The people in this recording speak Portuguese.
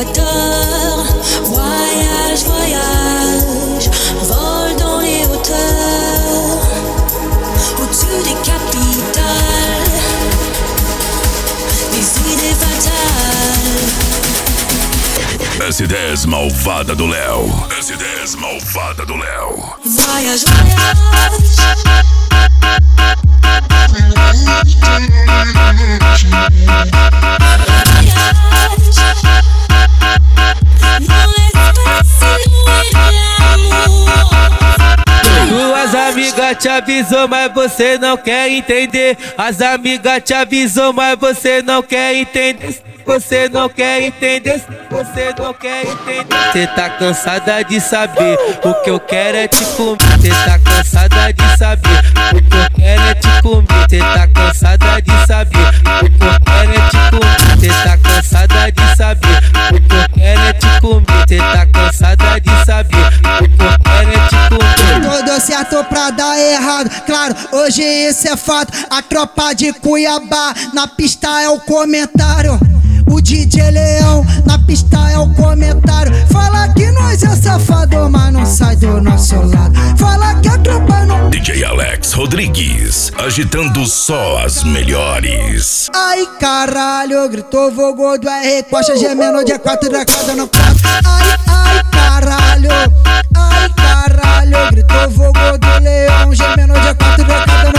capitale. Voyage, voyage, vol dans les hauteurs, au-dessus des capitales, des idées fatales. S10 Malvada do Léo. S10 Malvada do Léo. Voyage, voyage. Suas amigas te avisou, mas você não quer entender. As amigas te avisou, mas você não quer entender. Você não quer entender, você não quer entender. Cê tá cansada de saber, o que eu quero é te comer. Cê tá cansada de saber, o que eu quero é te comer. Cê tá cansada de saber, o que eu quero é te comer. Cê tá cansada de saber, o que eu quero é te comer. Cê tá cansada de saber, o que eu quero é te comer. Tudo certo pra dar errado, claro, hoje isso é fato. A tropa de Cuiabá, na pista é o comentário. O DJ Leão, na pista é o comentário. Fala que nós é safado, mas não sai do nosso lado. Fala que a tropa não... DJ Alex Rodrigues, agitando só as melhores. Ai caralho, gritou Vogô do R, coxa gemendo dia 4 da casa no 4. Ai caralho, gritou Vogô do Leão, gemendo dia 4 da casa no